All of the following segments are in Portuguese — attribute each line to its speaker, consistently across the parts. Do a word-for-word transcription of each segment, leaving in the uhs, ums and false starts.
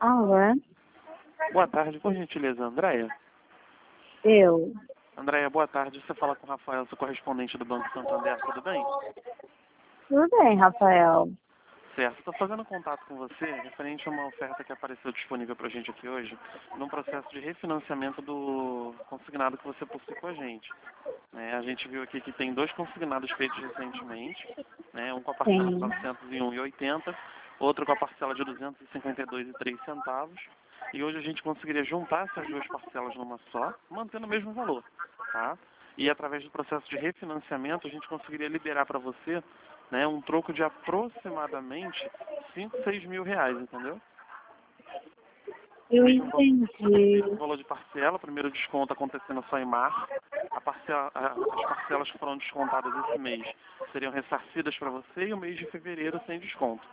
Speaker 1: Alô?
Speaker 2: Boa tarde, por gentileza, Andréia.
Speaker 1: Eu.
Speaker 2: Andréia, boa tarde. Você fala com o Rafael, sou correspondente do Banco Santander, tudo bem?
Speaker 1: Tudo bem, Rafael.
Speaker 2: Certo. Estou fazendo contato com você referente a uma oferta que apareceu disponível para a gente aqui hoje, num processo de refinanciamento do consignado que você possui com a gente. Né, a gente viu aqui que tem dois consignados feitos recentemente, né, um com a parcela de
Speaker 1: Sim.
Speaker 2: novecentos e um reais e oitenta centavos, outro com a parcela de duzentos e cinquenta e dois reais e três centavos. E hoje a gente conseguiria juntar essas duas parcelas numa só, mantendo o mesmo valor, tá? E através do processo de refinanciamento a gente conseguiria liberar para você, né, um troco de aproximadamente cinco, seis mil reais, entendeu?
Speaker 1: Eu
Speaker 2: Mesmo, val-
Speaker 1: entendi.
Speaker 2: mesmo valor de parcela, primeiro desconto acontecendo só em março. A parcela, a- as parcelas que foram descontadas esse mês seriam ressarcidas para você e o mês de fevereiro sem desconto.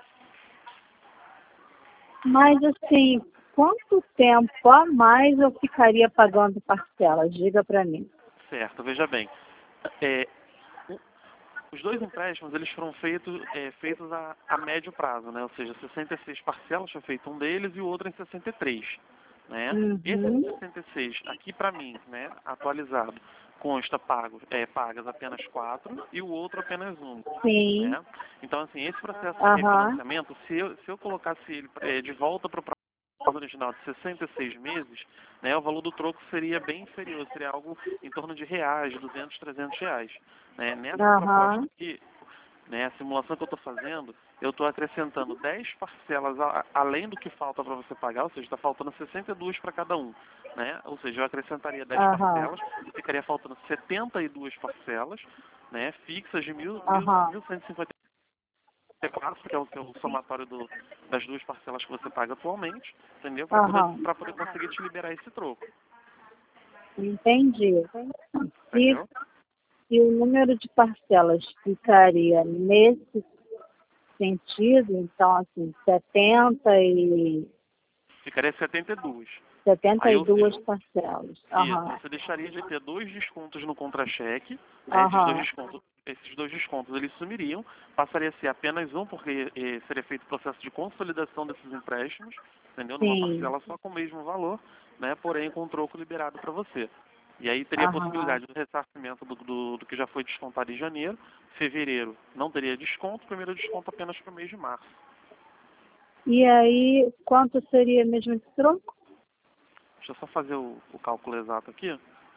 Speaker 1: Mas assim, quanto tempo a mais eu ficaria pagando parcelas? Diga para mim.
Speaker 2: Certo, veja bem. É, o- os dois empréstimos eles foram feitos, é, feitos a, a médio prazo, né? Ou seja, sessenta e seis parcelas foi feito um deles e o outro em sessenta e três. Né? Esse de
Speaker 1: Uhum.
Speaker 2: sessenta e seis, aqui para mim, né, atualizado, consta pago, é, pagas apenas quatro e o outro apenas um.
Speaker 1: Sim.
Speaker 2: Né? Então, assim, esse processo de
Speaker 1: Aham.
Speaker 2: refinanciamento, se eu, se eu colocasse ele é, de volta para o prazo original de sessenta e seis meses, né, o valor do troco seria bem inferior, seria algo em torno de reais, duzentos, trezentos reais. Né? Nessa proposta
Speaker 1: Aham.
Speaker 2: aqui, né, a simulação que eu estou fazendo, eu estou acrescentando dez parcelas a, além do que falta para você pagar, ou seja, está faltando sessenta e duas para cada um. Né? Ou seja, eu acrescentaria dez
Speaker 1: Aham.
Speaker 2: parcelas, ficaria faltando setenta e duas parcelas, né, fixas de mil, mil,
Speaker 1: Aham.
Speaker 2: mil cento e cinquenta e quatro, que é o, que é o somatório do, das duas parcelas que você paga atualmente, entendeu? Para poder,
Speaker 1: Aham.
Speaker 2: para poder conseguir te liberar esse troco,
Speaker 1: Entendi. E,
Speaker 2: entendeu?
Speaker 1: e o número de parcelas ficaria nesse sentido, então assim, setenta e
Speaker 2: Ficaria setenta e duas.
Speaker 1: setenta
Speaker 2: Aí,
Speaker 1: e
Speaker 2: ou seja,
Speaker 1: duas parcelas.
Speaker 2: isso,
Speaker 1: Aham.
Speaker 2: você deixaria de ter dois descontos no contra-cheque, né? Esses dois
Speaker 1: Aham.
Speaker 2: descontos, esses dois descontos eles sumiriam, passaria a ser apenas um, porque eh, seria feito o processo de consolidação desses empréstimos, entendeu? Numa
Speaker 1: Sim.
Speaker 2: parcela só com o mesmo valor, né? Porém com o troco liberado para você. E aí teria a
Speaker 1: Aham.
Speaker 2: possibilidade do ressarcimento do, do, do que já foi descontado em janeiro, fevereiro não teria desconto, primeiro desconto apenas para o mês de março.
Speaker 1: E aí, quanto seria mesmo esse troco?
Speaker 2: Deixa eu só fazer o, o cálculo exato aqui.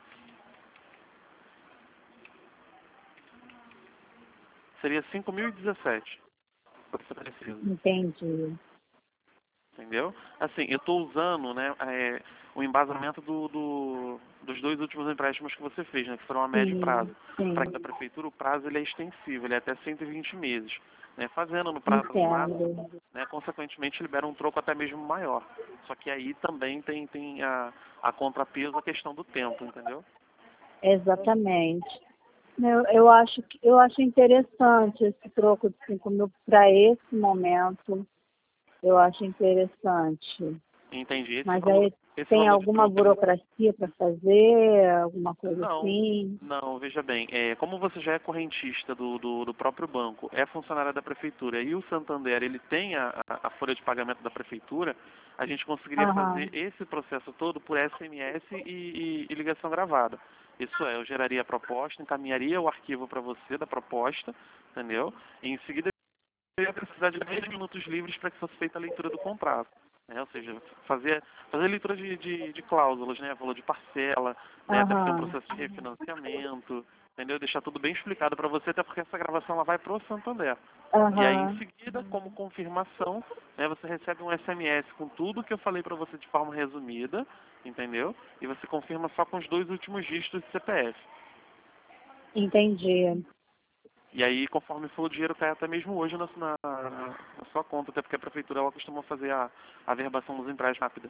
Speaker 2: Seria cinco mil e dezessete, para ser preciso.
Speaker 1: Entendi.
Speaker 2: Entendeu? Assim, eu estou usando, né, é, o embasamento do, do- dos dois últimos empréstimos que você fez, né, que foram a médio
Speaker 1: Sim,
Speaker 2: prazo. Para
Speaker 1: sim.
Speaker 2: da prefeitura, o prazo ele é extensível, ele é até cento e vinte meses. Né? Fazendo no prazo máximo,
Speaker 1: Entendo.
Speaker 2: né, consequentemente libera um troco até mesmo maior. Só que aí também tem, tem a, a contrapeso a questão do tempo, entendeu?
Speaker 1: Exatamente. Eu, eu, acho, que- eu acho interessante esse troco de cinco mil para esse momento. Eu acho interessante.
Speaker 2: Entendi. Esse
Speaker 1: Mas
Speaker 2: valor,
Speaker 1: aí
Speaker 2: esse
Speaker 1: tem
Speaker 2: valor de
Speaker 1: alguma
Speaker 2: troco
Speaker 1: burocracia para fazer, alguma coisa
Speaker 2: Não,
Speaker 1: assim?
Speaker 2: não, veja bem, é, como você já é correntista do, do, do próprio banco, é funcionária da prefeitura e o Santander ele tem a, a a folha de pagamento da prefeitura, a gente conseguiria
Speaker 1: Aham.
Speaker 2: fazer esse processo todo por S M S e, e- e ligação gravada. Isso é, eu geraria a proposta, encaminharia o arquivo para você da proposta, entendeu? E em seguida eu ia precisar de dez minutos livres para que fosse feita a leitura do contrato. Né? Ou seja, fazer, fazer leitura de, de, de cláusulas, né? Valor de parcela, né? Até porque é um
Speaker 1: Aham.
Speaker 2: processo de refinanciamento, entendeu? Deixar tudo bem explicado para você, até porque essa gravação ela vai para o Santander. E aí, em
Speaker 1: Aham.
Speaker 2: seguida, como confirmação, né, você recebe um S M S com tudo que eu falei para você de forma resumida, entendeu? E você confirma só com os dois últimos dígitos do C P F.
Speaker 1: Entendi.
Speaker 2: E aí, conforme for, o dinheiro cai até mesmo hoje na, na, na sua conta, até porque a prefeitura ela costuma fazer a, a verbação dos empréstimos rápida.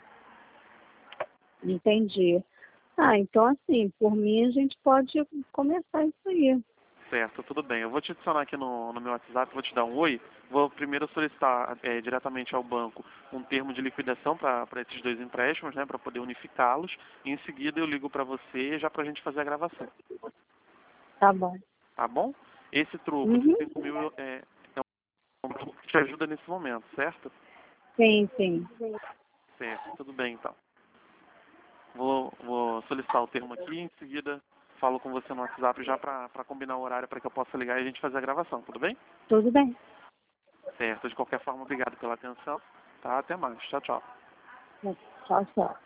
Speaker 1: Entendi. Ah, então assim, por mim a gente pode começar isso aí.
Speaker 2: Certo, tudo bem. Eu vou te adicionar aqui no, no meu WhatsApp, vou te dar um oi. Vou primeiro solicitar é, diretamente ao banco um termo de liquidação para esses dois empréstimos, né, para poder unificá-los. E em seguida eu ligo para você já para a gente fazer a gravação.
Speaker 1: Tá bom.
Speaker 2: Tá bom? Esse troco de
Speaker 1: Uhum.
Speaker 2: cinco mil é, é um troco que te ajuda nesse momento, certo?
Speaker 1: Sim, sim.
Speaker 2: Certo, tudo bem então. Vou, vou solicitar o termo aqui e em seguida falo com você no WhatsApp já para combinar o horário para que eu possa ligar e a gente fazer a gravação, tudo bem?
Speaker 1: Tudo bem.
Speaker 2: Certo, de qualquer forma, obrigado pela atenção. Tá, até mais. Tchau, tchau.
Speaker 1: Tchau, tchau.